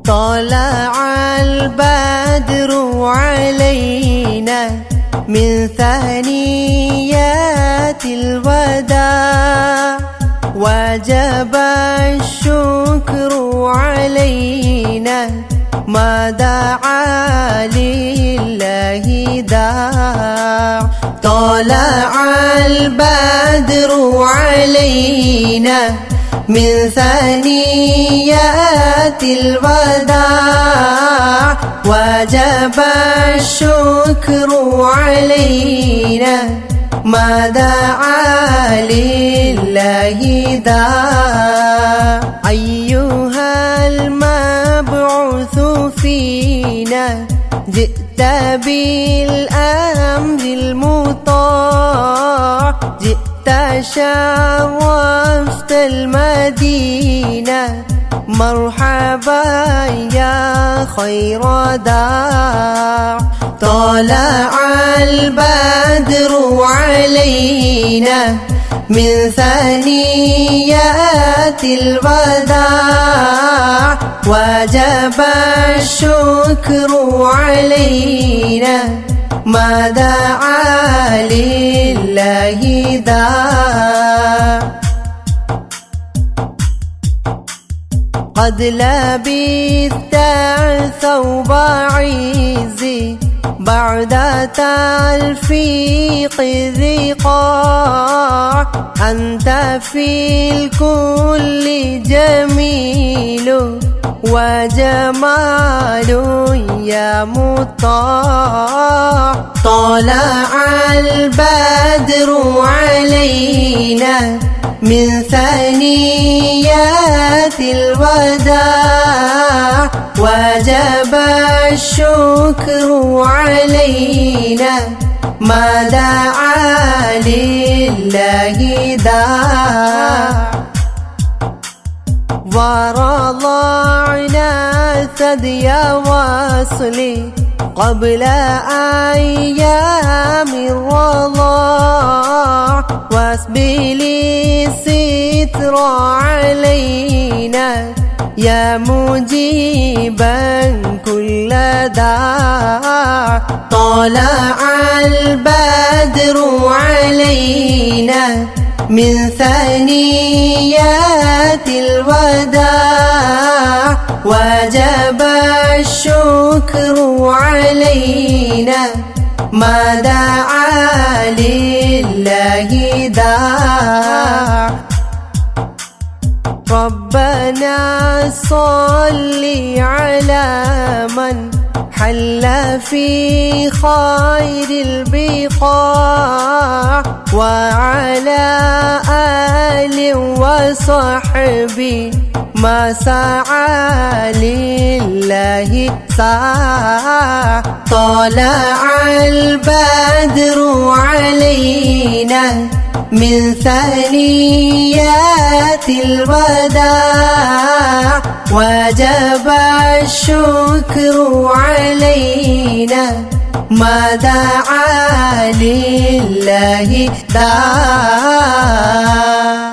طلع البدر علينا من ثنيات الوداع وجب الشكر علينا ما دعا لله داع طلع البدر علينا من ثنيات الوداع وجب الشكر علينا ما دعا لله داع أيها المبعوث فينا جئت بالأمر المطاع جئت شرفت المدينة مرحبا يا خير داع طلع البدر علينا من ثنيات الوداع وجب الشكر علينا ما دعا لله داع قد لبثت ثوب عزي بعد تلفيق ذقاع أنت في الكل جميل وجمال يا مطاع طلع البدر علينا من ثنيات الوداع وجب الشكر علينا ما دعا لله داع ورضعنا ثدي وصلي قبل أيام الرضاع واسبل الستر علينا يا مجيبا كل داع طلع البدر علينا من ثنيات الوداع وجب الشكر علينا ما دعا لله داع ربنا صل على من حل في خير البقاع وعلى آل وصحبه ما سعى لله ساع طلع البدر علينا من ثنيات الوداع وجب الشكر علينا ما دعا لله داع